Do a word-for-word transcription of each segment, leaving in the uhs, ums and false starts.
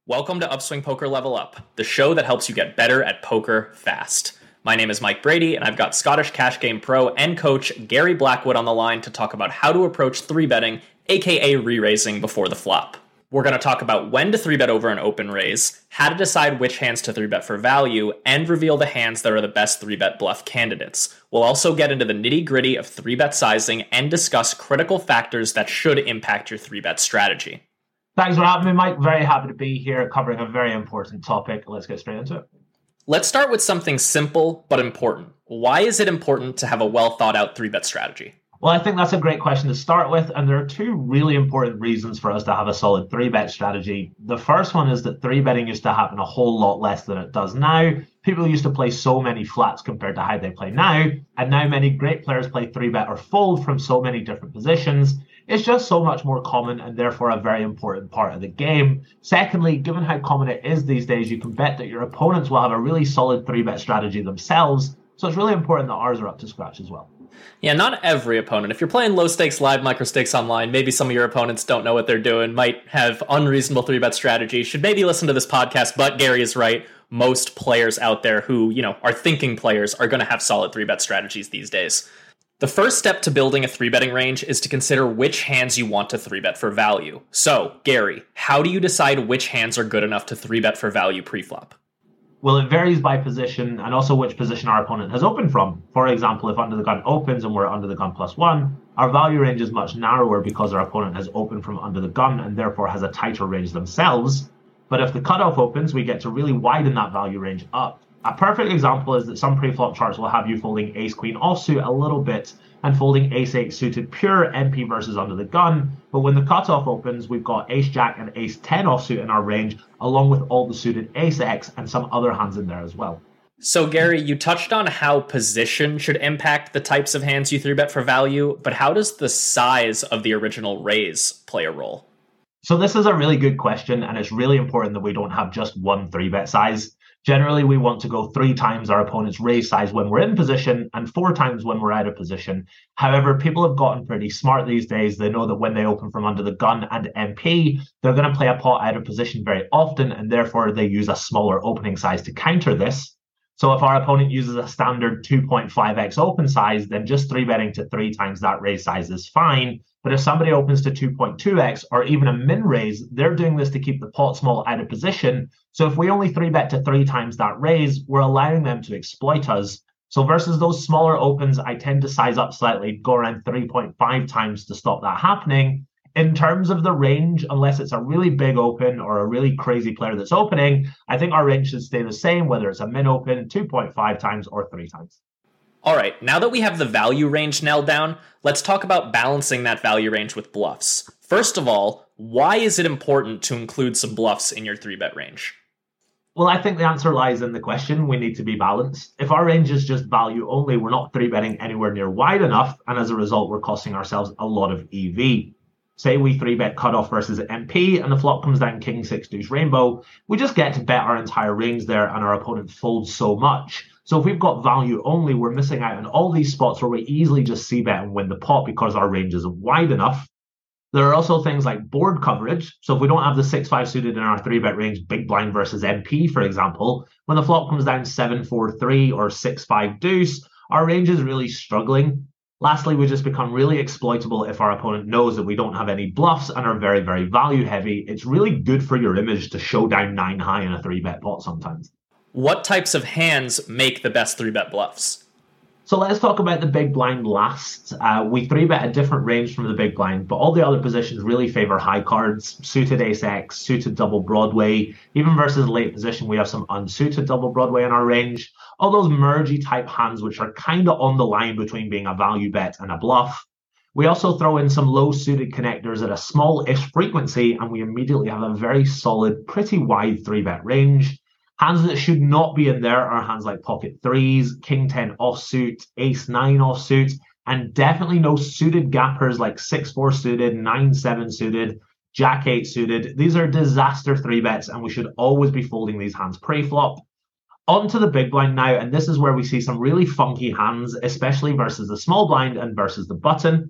Welcome to Upswing Poker Level Up, the show that helps you get better at poker fast. My name is Mike Brady, and I've got Scottish Cash Game Pro and coach Gary Blackwood on the line to talk about how to approach three-betting, aka re-raising before the flop. We're going to talk about when to three-bet over an open raise, how to decide which hands to three-bet for value, and reveal the hands that are the best three-bet bluff candidates. We'll also get into the nitty-gritty of three-bet sizing and discuss critical factors that should impact your three-bet strategy. Thanks for having me, Mike. Very happy to be here covering a very important topic. Let's get straight into it. Let's start with something simple but important. Why is it important to have a well-thought-out three-bet strategy? Well, I think that's a great question to start with, and there are two really important reasons for us to have a solid three-bet strategy. The first one is that three-betting used to happen a whole lot less than it does now. People used to play so many flats compared to how they play now, and now many great players play three-bet or fold from so many different positions. It's just so much more common and therefore a very important part of the game. Secondly, given how common it is these days, you can bet that your opponents will have a really solid three-bet strategy themselves, so it's really important that ours are up to scratch as well. Yeah, not every opponent. If you're playing low-stakes live micro-stakes online, maybe some of your opponents don't know what they're doing, might have unreasonable three-bet strategy, should maybe listen to this podcast, but Gary is right. Most players out there who, you know, are thinking players are going to have solid three-bet strategies these days. The first step to building a three-betting range is to consider which hands you want to three-bet for value. So, Gary, how do you decide which hands are good enough to three-bet for value pre-flop? Well, it varies by position and also which position our opponent has opened from. For example, if under the gun opens and we're under the gun plus one, our value range is much narrower because our opponent has opened from under the gun and therefore has a tighter range themselves. But if the cutoff opens, we get to really widen that value range up. A perfect example is that some pre-flop charts will have you folding ace-queen offsuit a little bit and folding ace-eight suited pure M P versus under the gun. But when the cutoff opens, we've got ace-jack and ace-ten offsuit in our range, along with all the suited ace-x and some other hands in there as well. So, Gary, you touched on how position should impact the types of hands you three-bet for value, but how does the size of the original raise play a role? So this is a really good question, and it's really important that we don't have just one three-bet size. Generally, we want to go three times our opponent's raise size when we're in position and four times when we're out of position. However, people have gotten pretty smart these days. They know that when they open from under the gun and M P, they're going to play a pot out of position very often, and therefore they use a smaller opening size to counter this. So if our opponent uses a standard two point five x open size, then just three-betting to three times that raise size is fine. But if somebody opens to two point two x or even a min raise, they're doing this to keep the pot small out of position. So if we only three-bet to three times that raise, we're allowing them to exploit us. So versus those smaller opens, I tend to size up slightly, go around three point five times to stop that happening. In terms of the range, unless it's a really big open or a really crazy player that's opening, I think our range should stay the same, whether it's a min open, two point five times or three times. All right, now that we have the value range nailed down, let's talk about balancing that value range with bluffs. First of all, why is it important to include some bluffs in your three-bet range? Well, I think the answer lies in the question. We need to be balanced. If our range is just value only, we're not three-betting anywhere near wide enough, and as a result, we're costing ourselves a lot of E V. Say we three-bet cutoff versus M P, and the flop comes down king six deuce rainbow. We just get to bet our entire range there, and our opponent folds so much. So if we've got value only, we're missing out on all these spots where we easily just c-bet and win the pot because our range isn't wide enough. There are also things like board coverage. So if we don't have the six five suited in our three-bet range, big blind versus M P, for example, when the flop comes down seven four three or six five deuce, our range is really struggling. Lastly, we just become really exploitable if our opponent knows that we don't have any bluffs and are very, very value heavy. It's really good for your image to show down nine high in a three-bet pot sometimes. What types of hands make the best three-bet bluffs? So let's talk about the big blind last. Uh, we three-bet a different range from the big blind, but all the other positions really favor high cards, suited ace-x, suited double Broadway. Even versus late position, we have some unsuited double Broadway in our range. All those mergey type hands, which are kind of on the line between being a value bet and a bluff. We also throw in some low suited connectors at a small-ish frequency, and we immediately have a very solid, pretty wide three-bet range. Hands that should not be in there are hands like pocket threes, king ten offsuit, ace nine offsuit, and definitely no suited gappers like six four suited, nine seven suited, jack eight suited. These are disaster three bets, and we should always be folding these hands pre-flop. On to the big blind now, and this is where we see some really funky hands, especially versus the small blind and versus the button.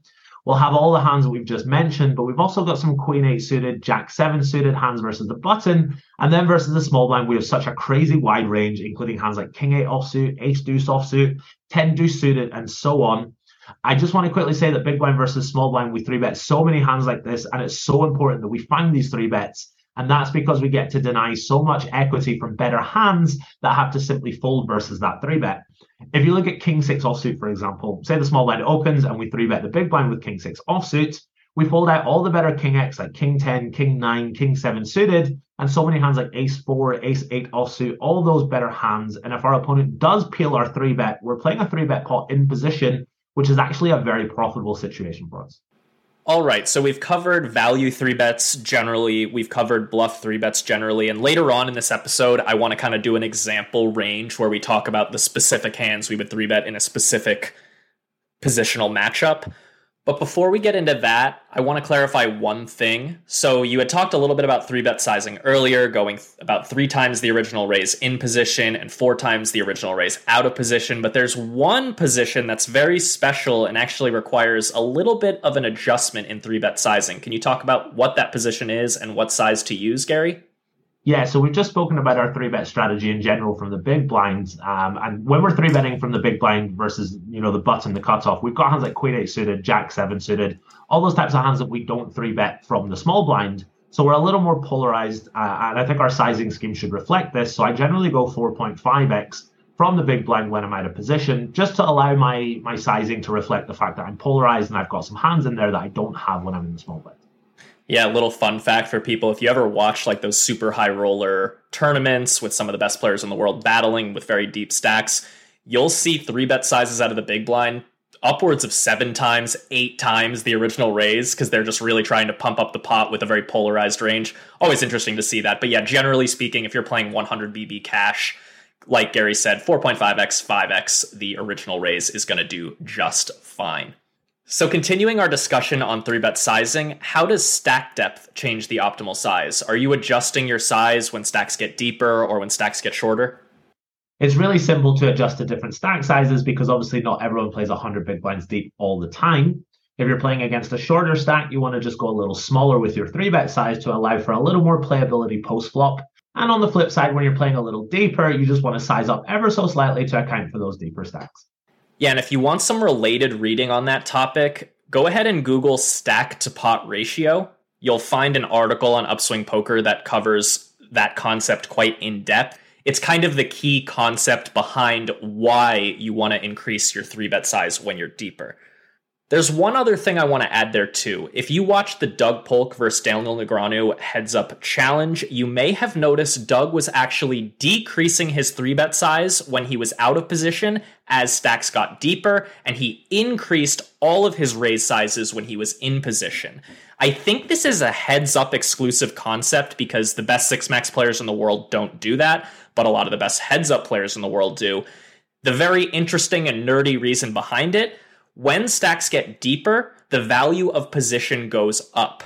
we'll have all the hands that we've just mentioned, but we've also got some queen eight suited, jack seven suited hands versus the button. And then versus the small blind, we have such a crazy wide range, including hands like king eight offsuit, ace deuce offsuit, ten deuce suited, and so on. I just want to quickly say that big blind versus small blind, we three bet so many hands like this, and it's so important that we find these three bets. And that's because we get to deny so much equity from better hands that have to simply fold versus that three bet. If you look at king six offsuit, for example, say the small blind opens and we three bet the big blind with king six offsuit, we fold out all the better king X like king ten, king nine, king seven suited, and so many hands like ace four, ace eight offsuit, all those better hands. And if our opponent does peel our three bet, we're playing a three bet pot in position, which is actually a very profitable situation for us. All right, so we've covered value three bets generally, we've covered bluff three bets generally, and later on in this episode, I want to kind of do an example range where we talk about the specific hands we would three bet in a specific positional matchup. But before we get into that, I want to clarify one thing. So you had talked a little bit about three bet sizing earlier, going th- about three times the original raise in position and four times the original raise out of position. But there's one position that's very special and actually requires a little bit of an adjustment in three bet sizing. Can you talk about what that position is and what size to use, Gary? Yeah, so we've just spoken about our three bet strategy in general from the big blinds. Um, and when we're three betting from the big blind versus, you know, the button, the cutoff, we've got hands like queen eight suited, jack seven suited, all those types of hands that we don't three bet from the small blind. So we're a little more polarized. Uh, and I think our sizing scheme should reflect this. So I generally go four point five x from the big blind when I'm out of position, just to allow my, my sizing to reflect the fact that I'm polarized and I've got some hands in there that I don't have when I'm in the small blind. Yeah, a little fun fact for people. If you ever watch like those super high roller tournaments with some of the best players in the world battling with very deep stacks, you'll see three bet sizes out of the big blind upwards of seven times, eight times the original raise because they're just really trying to pump up the pot with a very polarized range. Always interesting to see that. But yeah, generally speaking, if you're playing one hundred B B cash, like Gary said, four point five x, five x the original raise is going to do just fine. So continuing our discussion on three bet sizing, how does stack depth change the optimal size? Are you adjusting your size when stacks get deeper or when stacks get shorter? It's really simple to adjust to different stack sizes because obviously not everyone plays one hundred big blinds deep all the time. If you're playing against a shorter stack, you want to just go a little smaller with your three bet size to allow for a little more playability post-flop. And on the flip side, when you're playing a little deeper, you just want to size up ever so slightly to account for those deeper stacks. Yeah, and if you want some related reading on that topic, go ahead and Google stack to pot ratio. You'll find an article on Upswing Poker that covers that concept quite in depth. It's kind of the key concept behind why you want to increase your three bet size when you're deeper. There's one other thing I want to add there too. If you watch the Doug Polk versus Daniel Negreanu heads up challenge, you may have noticed Doug was actually decreasing his three bet size when he was out of position as stacks got deeper, and he increased all of his raise sizes when he was in position. I think this is a heads up exclusive concept because the best six max players in the world don't do that, but a lot of the best heads up players in the world do. The very interesting and nerdy reason behind it: when stacks get deeper, the value of position goes up.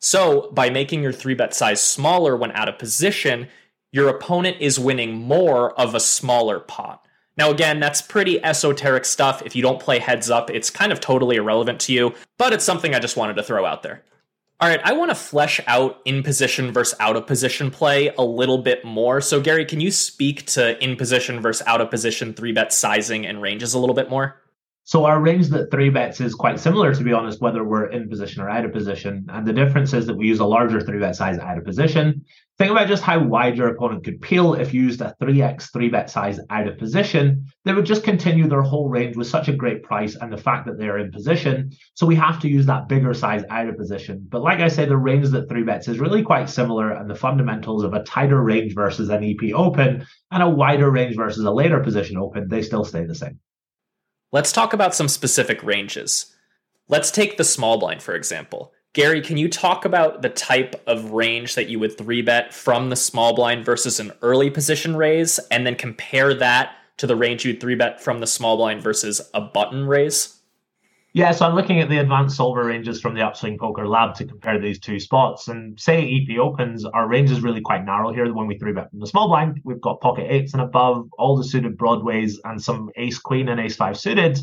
So by making your three bet size smaller when out of position, your opponent is winning more of a smaller pot. Now again, that's pretty esoteric stuff. If you don't play heads up, it's kind of totally irrelevant to you, but it's something I just wanted to throw out there. All right, I want to flesh out in position versus out of position play a little bit more. So Gary, can you speak to in position versus out of position three bet sizing and ranges a little bit more? So our range that three bets is quite similar, to be honest, whether we're in position or out of position. And the difference is that we use a larger three bet size out of position. Think about just how wide your opponent could peel if you used a three x three bet size out of position. They would just continue their whole range with such a great price and the fact that they're in position. So we have to use that bigger size out of position. But like I say, the range that three bets is really quite similar, and the fundamentals of a tighter range versus an E P open and a wider range versus a later position open, they still stay the same. Let's talk about some specific ranges. Let's take the small blind, for example. Gary, can you talk about the type of range that you would three bet from the small blind versus an early position raise, and then compare that to the range you'd three bet from the small blind versus a button raise? Yeah, so I'm looking at the advanced solver ranges from the Upswing Poker Lab to compare these two spots. And say E P opens, our range is really quite narrow here. When we three bet from the small blind, we've got pocket eights and above, all the suited broadways, and some ace queen and ace five suited.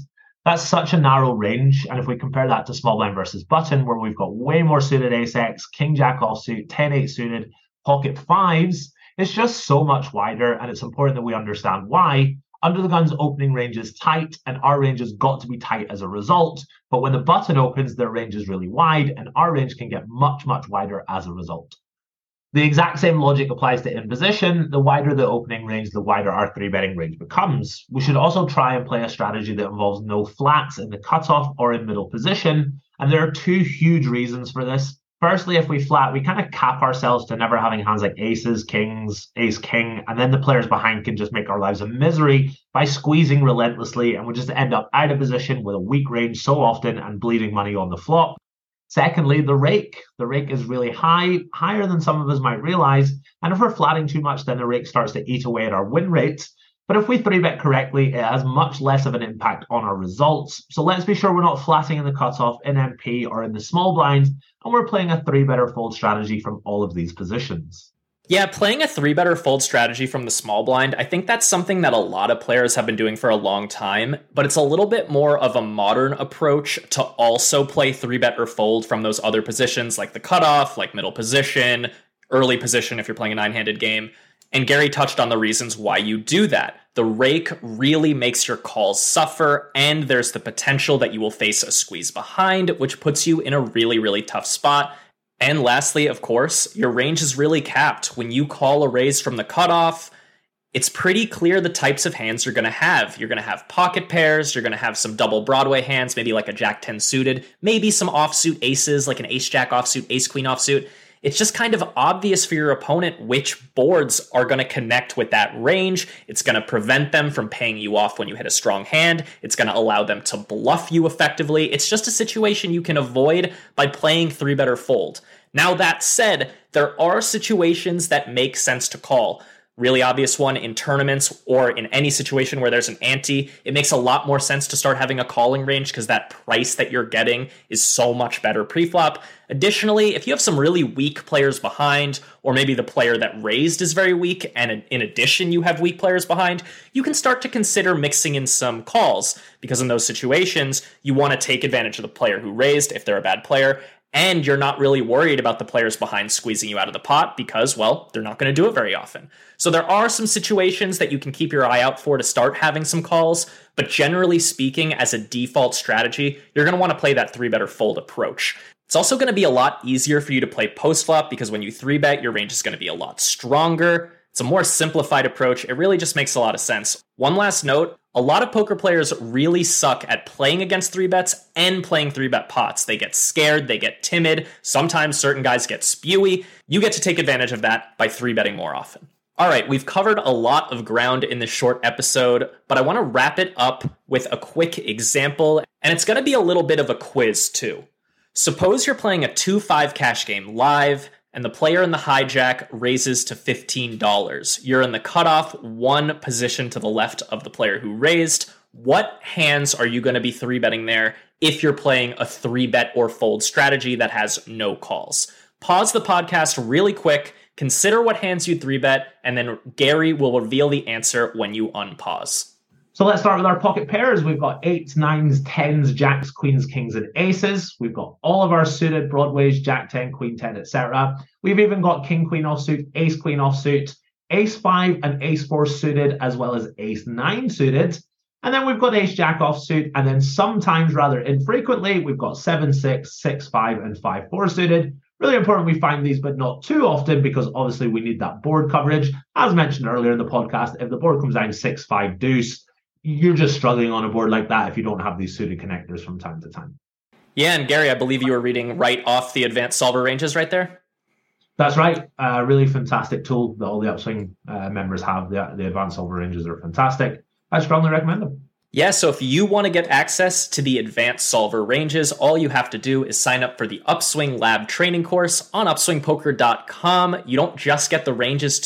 That's such a narrow range. And if we compare that to small blind versus button, where we've got way more suited ace-x, king-jack offsuit, ten eight suited, pocket fives, it's just so much wider. And it's important that we understand why. Under the gun's opening range is tight, and our range has got to be tight as a result. But when the button opens, their range is really wide, and our range can get much, much wider as a result. The exact same logic applies to in position. The wider the opening range, the wider our three betting range becomes. We should also try and play a strategy that involves no flats in the cutoff or in middle position. And there are two huge reasons for this. Firstly, if we flat, we kind of cap ourselves to never having hands like aces, kings, ace, king, and then the players behind can just make our lives a misery by squeezing relentlessly, and we just end up out of position with a weak range so often and bleeding money on the flop. Secondly, the rake. The rake is really high, higher than some of us might realize, and if we're flatting too much, then the rake starts to eat away at our win rate. But if we three bet correctly, it has much less of an impact on our results. So let's be sure we're not flatting in the cutoff, in M P, or in the small blind, and we're playing a three better fold strategy from all of these positions. Yeah, playing a three better fold strategy from the small blind, I think that's something that a lot of players have been doing for a long time, but it's a little bit more of a modern approach to also play three bet or fold from those other positions like the cutoff, like middle position, early position if you're playing a nine-handed game. And Gary touched on the reasons why you do that. The rake really makes your calls suffer, and there's the potential that you will face a squeeze behind, which puts you in a really, really tough spot. And lastly, of course, your range is really capped. When you call a raise from the cutoff, it's pretty clear the types of hands you're going to have. You're going to have pocket pairs, you're going to have some double Broadway hands, maybe like a jack ten suited, maybe some offsuit aces, like an ace-jack offsuit, ace-queen offsuit. It's just kind of obvious for your opponent which boards are going to connect with that range. It's going to prevent them from paying you off when you hit a strong hand. It's going to allow them to bluff you effectively. It's just a situation you can avoid by playing three bet or fold. Now, that said, there are situations that make sense to call. Really obvious one in tournaments or in any situation where there's an ante, it makes a lot more sense to start having a calling range because that price that you're getting is so much better pre-flop. Additionally, if you have some really weak players behind, or maybe the player that raised is very weak, and in addition you have weak players behind, you can start to consider mixing in some calls, because in those situations, you want to take advantage of the player who raised if they're a bad player, and you're not really worried about the players behind squeezing you out of the pot because, well, they're not going to do it very often. So there are some situations that you can keep your eye out for to start having some calls, but generally speaking, as a default strategy, you're going to want to play that three bet or fold approach. It's also going to be a lot easier for you to play post-flop because when you three bet, your range is going to be a lot stronger. It's a more simplified approach. It really just makes a lot of sense. One last note, a lot of poker players really suck at playing against three bets and playing three bet pots. They get scared, they get timid. Sometimes certain guys get spewy. You get to take advantage of that by three betting more often. All right, we've covered a lot of ground in this short episode, but I want to wrap it up with a quick example, and it's going to be a little bit of a quiz too. Suppose you're playing a two five cash game live, and the player in the hijack raises to fifteen dollars. You're in the cutoff, one position to the left of the player who raised. What hands are you going to be three betting there if you're playing a three bet or fold strategy that has no calls? Pause the podcast really quick, consider what hands you three bet, and then Gary will reveal the answer when you unpause. So let's start with our pocket pairs. We've got eights, nines, tens, jacks, queens, kings, and aces. We've got all of our suited broadways, jack ten, queen ten, et cetera. We've even got king, queen offsuit, ace, queen offsuit, ace five and ace four suited, as well as ace nine suited. And then we've got ace jack offsuit, and then sometimes, rather infrequently, we've got seven, six, six, five, and five, four suited. Really important we find these, but not too often, because obviously we need that board coverage. As mentioned earlier in the podcast, if the board comes down six, five, deuce, you're just struggling on a board like that if you don't have these suited connectors from time to time. Yeah, and Gary, I believe you were reading right off the advanced solver ranges right there. That's right. A uh, really fantastic tool that all the Upswing uh, members have. The, the advanced solver ranges are fantastic. I strongly recommend them. Yeah, so if you want to get access to the advanced solver ranges, all you have to do is sign up for the Upswing Lab training course on upswing poker dot com. You don't just get the ranges too.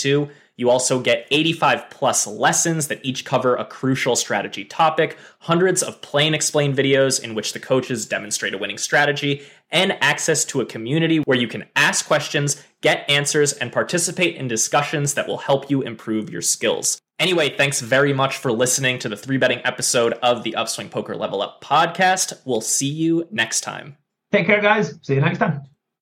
You also get eighty-five plus lessons that each cover a crucial strategy topic, hundreds of play and explain videos in which the coaches demonstrate a winning strategy, and access to a community where you can ask questions, get answers, and participate in discussions that will help you improve your skills. Anyway, thanks very much for listening to the three betting episode of the Upswing Poker Level Up podcast. We'll see you next time. Take care, guys. See you next time.